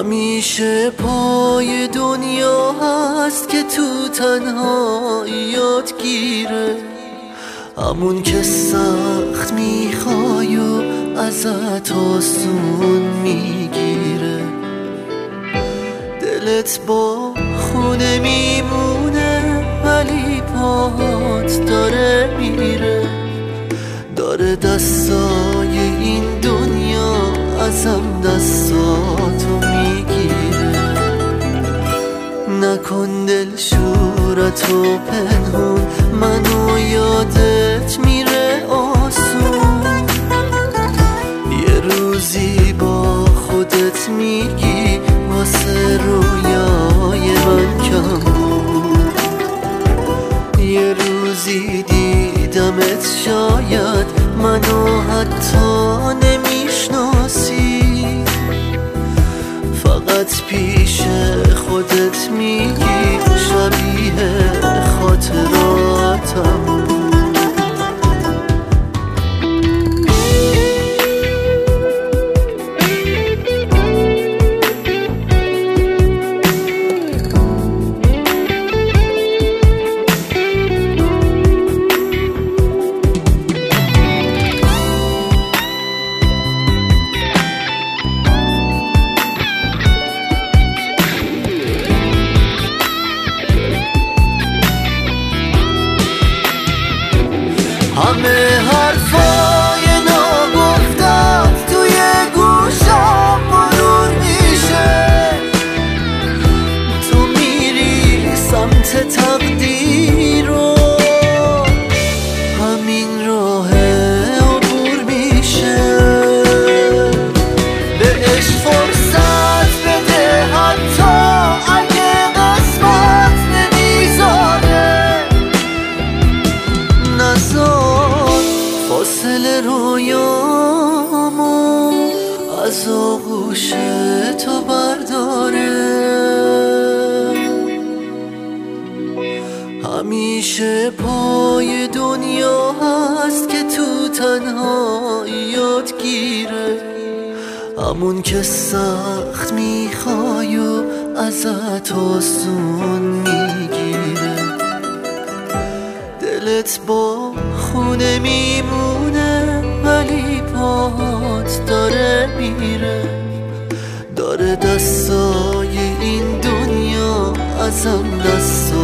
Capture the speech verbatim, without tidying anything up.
همیشه پای دنیا هست که تو تنهاییات گیره، همون که سخت میخوای و ازت آسون میگیره. دلت با خونه میمونه ولی پاهات داره میره، داره دستای این دنیا ازم دستاتو میگیره. نکن دل شورتو پنهون، منو یادت میره آسون. یه روزی با خودت میگی واسه رویای من کم بود. یه روزی دیدمت شاید منو حتی نمیشناسی، فقط پیش خودت میگی شبیه خاطراتم. همه حرفای ناگفتت توی گوشم مرور میشه، تو میری سمت تقدیر و همین راه عبور میشه. بهش فرصت بده حتی اگه قسمت نمیذاره، نزار فاصله رویامو از آغوش تو برداره. همیشه پای دنیا هست که تو تنهاییات گیره، همون که سخت میخوای و ازت آسون میگیره. دلت با خونه میمونه ولی پاهات داره میره، داره دستای این دنیا ازم دستا